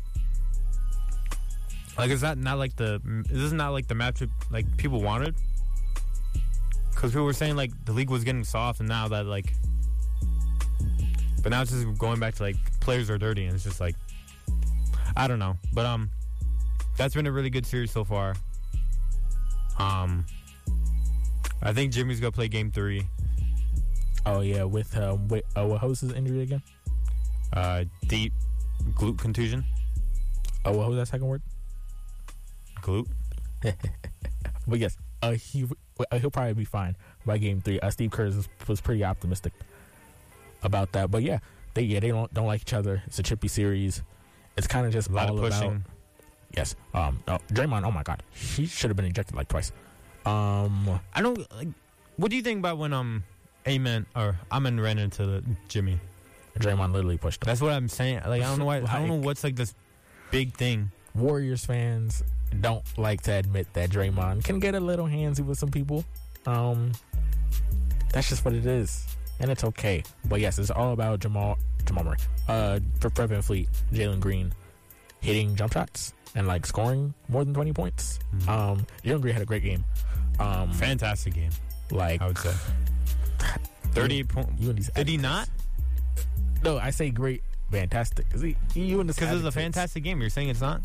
is that not is this not the matchup people wanted? Because people were saying the league was getting soft, and now that but now it's just going back to players are dirty, and it's just I don't know, but that's been a really good series so far. I think Jimmy's gonna play Game 3. Oh yeah, with what was his injury again? Deep glute contusion. Oh, what was that second word? Glute. But yes, he'll probably be fine by Game 3. Steve Kerr was pretty optimistic about that. But yeah, they don't like each other. It's a chippy series. It's kind of just A lot of pushing. about. Yes. Draymond. Oh my God, he should have been ejected like twice. I don't like. What do you think about when Amen ran into Jimmy? Draymond literally pushed him. That's what I'm saying. Like I don't know why. I don't know what's like this big thing. Warriors fans don't like to admit that Draymond can get a little handsy with some people. That's just what it is, and it's okay. But yes, it's all about Jamal Murray, for Fred VanVleet, Jalen Green hitting jump shots and like scoring more than 20 points. Jalen Green had a great game. Fantastic game. Like I would say 38 points. Did he not? No, I say great, fantastic. You and this because it's a fantastic game. You're saying it's not?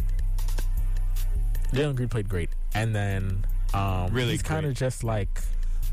Jalen Green played great, and then really he's kind of just like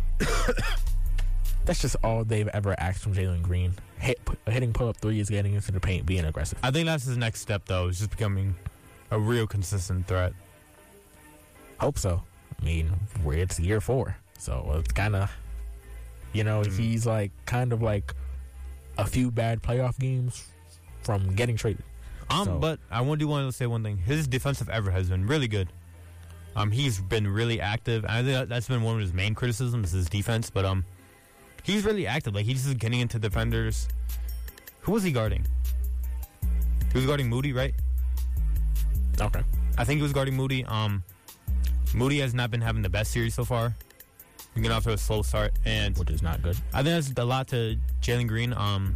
that's just all they've ever asked from Jalen Green. Hitting pull-up threes, getting into the paint, being aggressive. I think that's his next step, though. Is just becoming a real consistent threat. Hope so. I mean, it's year 4, so it's kind of, he's like kind of like a few bad playoff games from getting traded. But I want to say one thing. His defensive effort has been really good. He's been really active. I think that's been one of his main criticisms, his defense. But he's really active. Like he's just getting into defenders. Who was he guarding? He was guarding Moody, right? Okay. I think he was guarding Moody. Moody has not been having the best series so far. We get off to a slow start, which is not good. I think that's a lot to Jalen Green.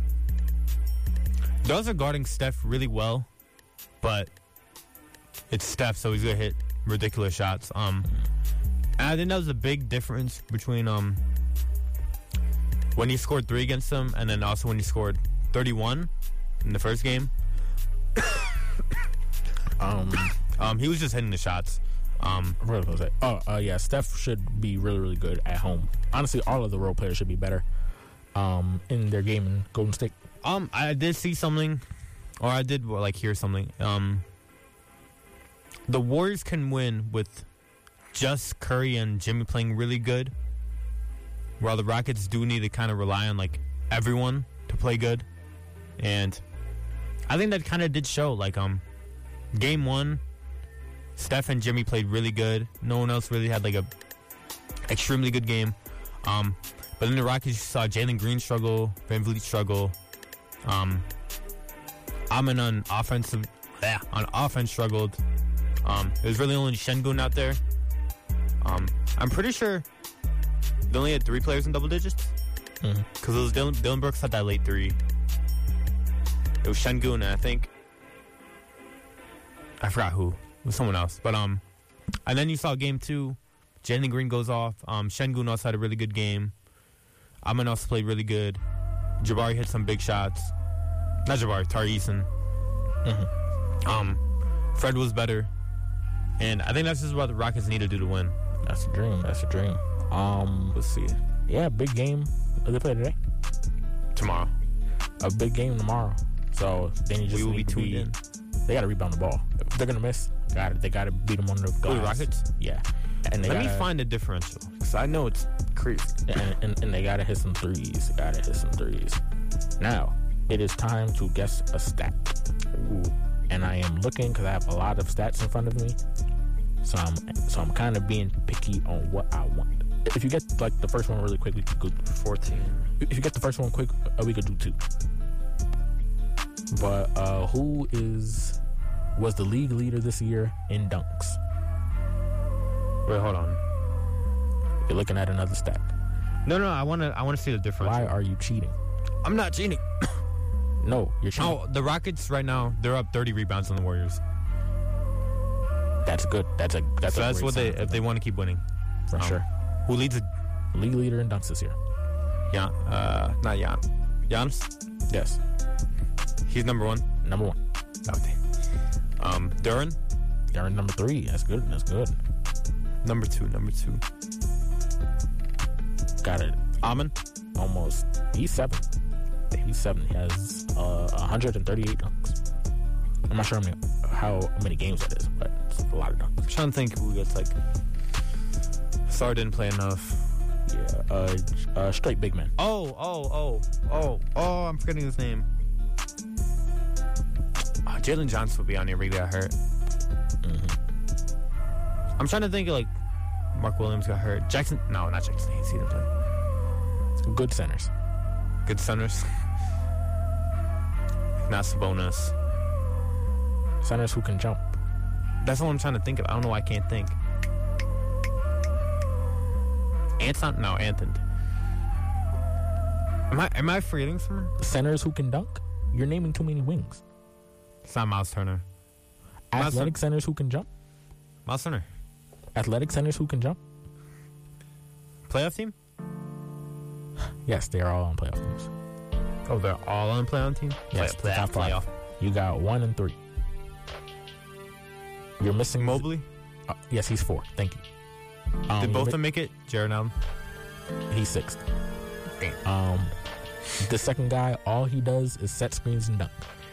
Those are guarding Steph really well, but it's Steph, so he's gonna hit ridiculous shots. And I think that was a big difference between when he scored 3 against them, and then also when he scored 31 in the first game. He was just hitting the shots. What was it? Yeah, Steph should be really, really good at home. Honestly, all of the role players should be better in their game in Golden State. I did see something, or I did hear something. The Warriors can win with just Curry and Jimmy playing really good, while the Rockets do need to kind of rely on everyone to play good. And I think that kind of did show. Game 1, Steph and Jimmy played really good. No one else really had a extremely good game. But in the Rockets, you saw Jalen Green struggle, VanVleet struggle. Amon on offense struggled. It was really only Şengün out there. I'm pretty sure they only had 3 players in double digits. Because it was Dylan Brooks had that late 3. It was Şengün, and I think I forgot who. It was someone else. But and then you saw game 2, Jalen Green goes off. Şengün also had a really good game. Amon also played really good. Jabari hit some big shots. Not Jabari, Tari Eason. Fred was better. And I think that's just what the Rockets need to do to win. That's a dream. Let's see. Yeah, big game. They play today? Tomorrow. A big game tomorrow. So then you just we will be tuned in. They got to rebound the ball. If they're going to miss, they got to beat them on the glass. The Rockets? Yeah. And Let me find a differential, because I know it's crazy. And they got to hit some threes. Now, it is time to guess a stat. Ooh. And I am looking because I have a lot of stats in front of me. So I'm kind of being picky on what I want. If you get the first one really quick, we could go 14. If you get the first one quick, we could do 2. But who was the league leader this year in dunks? Wait, hold on. You're looking at another stat. No, I want to see the difference. Why are you cheating? I'm not cheating. No, you're cheating. Oh, the Rockets right now, they're up 30 rebounds on the Warriors. That's good. That's what if they want to keep winning. For sure. Who leads the league leader in dunks this year? Not Jan. Giannis? Yes. He's number 1? Number 1. Okay. Duren number 3. That's good. Number two. Got it. Amon. Almost. He's 7. He has 138 dunks. I'm not sure how many games that is, but it's a lot of dunks. I'm trying to think who gets like. Sorry, didn't play enough. Yeah, straight big man. Oh! I'm forgetting his name. Jalen Johnson will be on here. Really got hurt. Mm-hmm. I'm trying to think of like Mark Williams got hurt. Jackson? No, not Jackson Hayes. He didn't play. Good centers. Good centers. Not Sabonis. Centers who can jump. That's what I'm trying to think of. I don't know why I can't think. Anton? No, Anthony. Am I forgetting someone? Centers who can dunk? You're naming too many wings. It's not Miles Turner. Athletic centers who can jump? Miles Turner. Athletic centers who can jump? Playoff team? Yes, they are all on playoff teams. Oh, they're all on playoff team? Yes, playoff. You got 1 and 3. You're missing Mobley? Yes, he's 4. Thank you. Did both of them make it? Jared Allen? He's 6th. Damn. The second guy, all he does is set screens and dunk.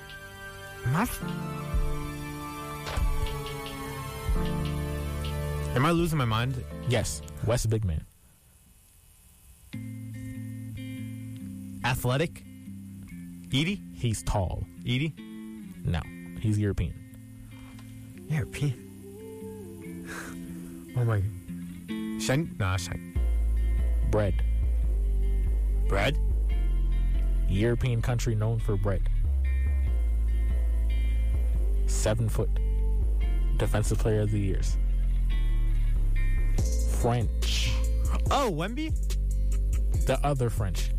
Am I losing my mind? Yes, West big man. Athletic? Edie? He's tall. Edie? No, he's European. European? Oh my. Shine? Nah, Shine. Bread. Bread? European country known for bread. 7 foot. Defensive player of the years. French. Oh, Wemby? The other French.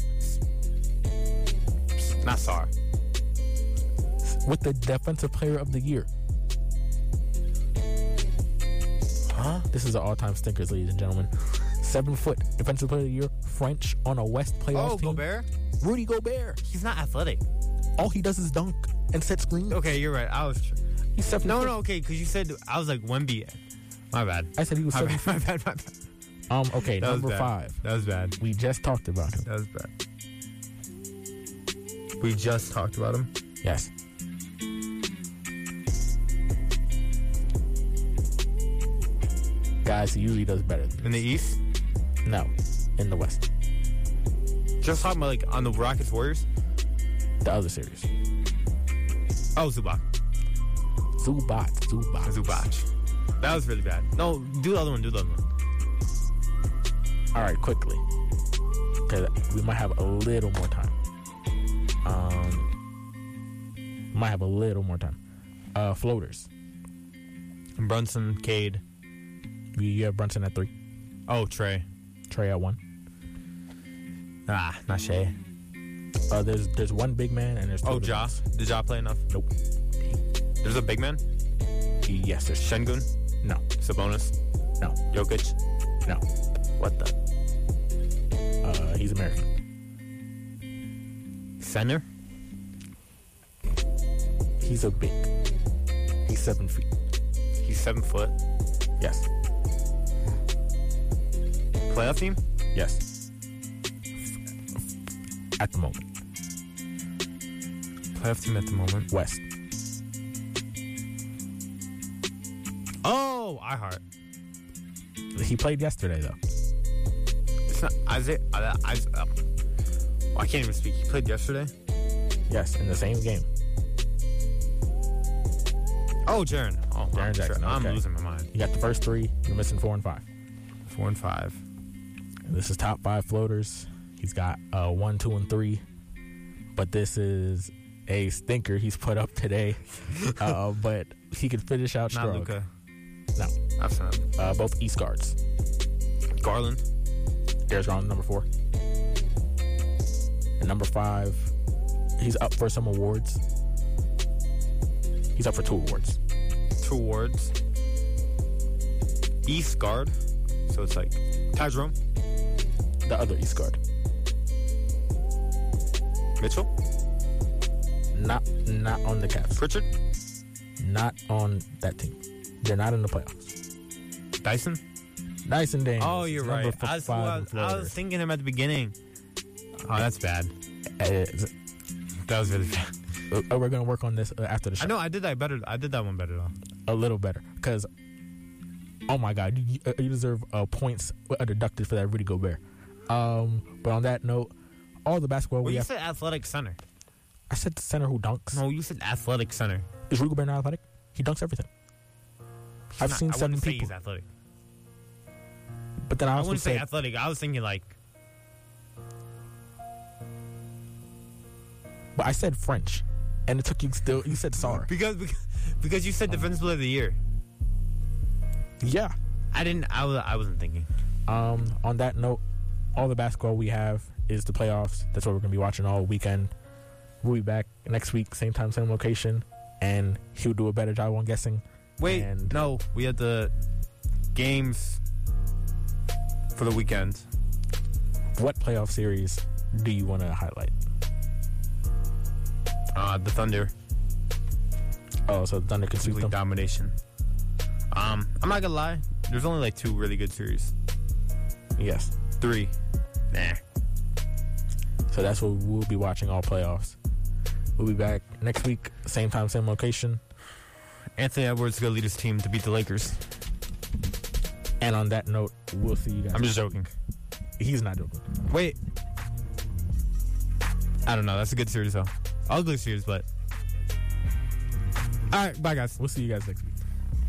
Nassar. With the defensive player of the year. Huh? This is an all-time stinkers, ladies and gentlemen. 7 foot defensive player of the year. French on a West playoff team. Gobert? Rudy Gobert. He's not athletic. All he does is dunk and set screens. Okay, you're right. I was. He's 7 No, foot. okay, because you said I was like Wemby. My bad. I said he was My 7 bad. foot. My bad. Okay, That was number bad. 5. That was bad. We just talked about him. That was bad. We just talked about him. Yes. Guys, he usually does better than In the East? No, in the West. Just talking about like on the Rockets Warriors? The other series. Oh, Zubac. Zubac. That was really bad. No, do the other one. All right, quickly. Because we might have a little more time. Floaters. Brunson, Cade. You have Brunson at 3. Oh, Trey. Trey at 1. Not Shea. There's one big man and there's 2 Oh, other Ja. ones. Did Ja play enough? Nope. There's a big man? Yes, there's Şengün? No. Sabonis? No. Jokic? No. What the? He's American. Center? He's a big. He's 7 feet. He's 7 foot. Yes. Playoff team? Yes. At the moment. Playoff team at the moment. West. Oh, iHeart. He played yesterday, though. It's not Isaiah. I can't even speak. He played yesterday? Yes, in the same game. Oh, Jaren. Oh, Jaren Jackson, I'm okay. losing my mind. You got the first 3. You're missing 4 and 5. 4 and 5. And this is top 5 floaters. He's got 1, 2, and 3. But this is a stinker he's put up today. But he could finish out Not strong. Luka. No. Absolutely. Both East guards. Garland. Darius Garland, number 4. And number 5, he's up for some awards. He's up for 2 awards. 2 awards. East guard. So it's like Tyrone. The other East guard. Mitchell. Not on the Cavs. Pritchard. Not on that team. They're not in the playoffs. Dyson. Dyson Daniels. Oh, you're is right. number I was, 5 in I Florida. was thinking him at the beginning. Oh, that's bad. That was really bad. We're gonna work on this after the show. I know. I did that better. I did that one better though. A little better, because oh my God, you deserve points deducted for that Rudy Gobert. But on that note, all the basketball Well, we you have. said athletic center. I said the center who dunks. No, you said athletic center. Is Rudy Gobert not athletic? He dunks everything. I've seen I 7 wouldn't say people, he's athletic. but then I I also wouldn't say said athletic. I was thinking like. but I said French, and it took you still. You said Sar. Because you said defensive player of the year. Yeah. I didn't. I wasn't thinking. On that note, all the basketball we have is the playoffs. That's what we're gonna be watching all weekend. We'll be back next week, same time, same location, and he'll do a better job on guessing. Wait, And- no, we had the games for the weekend. What playoff series do you want to highlight? The Thunder, Oh, so Thunder can sweep complete them. domination. I'm not gonna lie. There's only like 2 really good series. Yes. 3, nah. So that's what we'll be watching all playoffs. We'll be back next week, same time, same location. Anthony Edwards is gonna lead his team to beat the Lakers. And on that note, we'll see you guys. I'm just joking. He's not joking. Wait. I don't know. That's a good series though. Ugly series, but. All right, bye guys. We'll see you guys next week.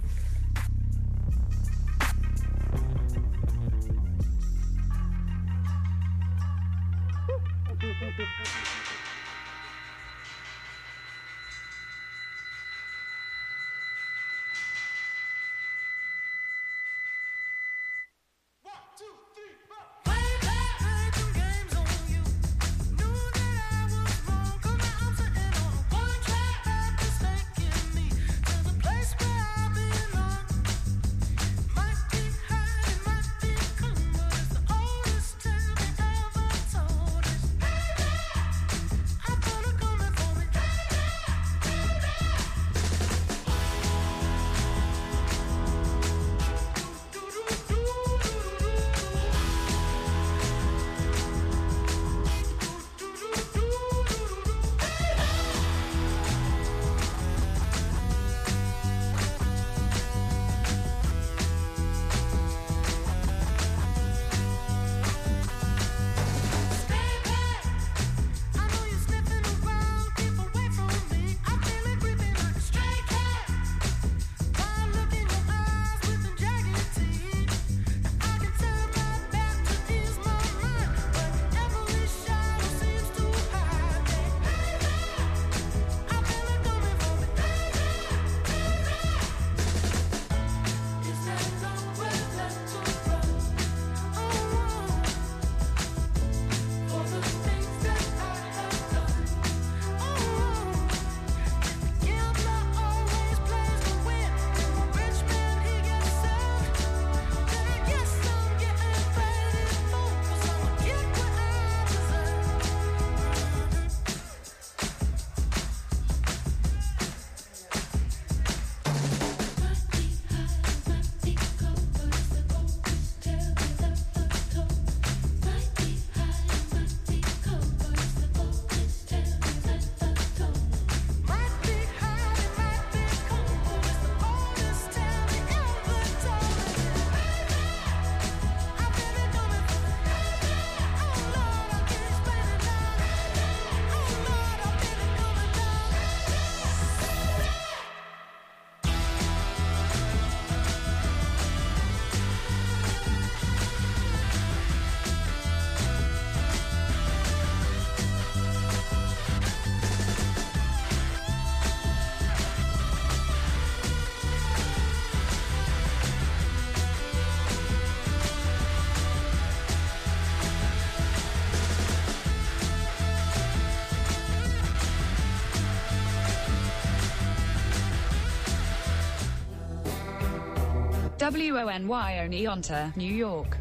WONY Oneonta, New York.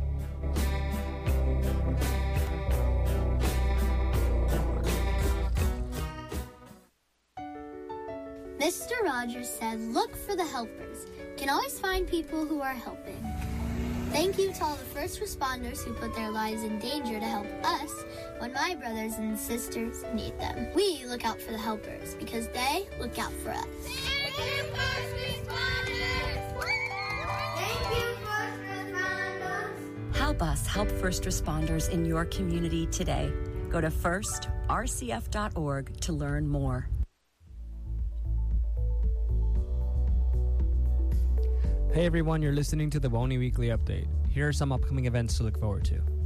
Mr. Rogers said, look for the helpers. Can always find people who are helping. Thank you to all the first responders who put their lives in danger to help us when my brothers and sisters need them. We look out for the helpers because they look out for us. Thank you, first responders! Thank you, first responders! Help us help first responders in your community today. Go to firstrcf.org to learn more. Hey everyone, you're listening to the WONY Weekly Update. Here are some upcoming events to look forward to.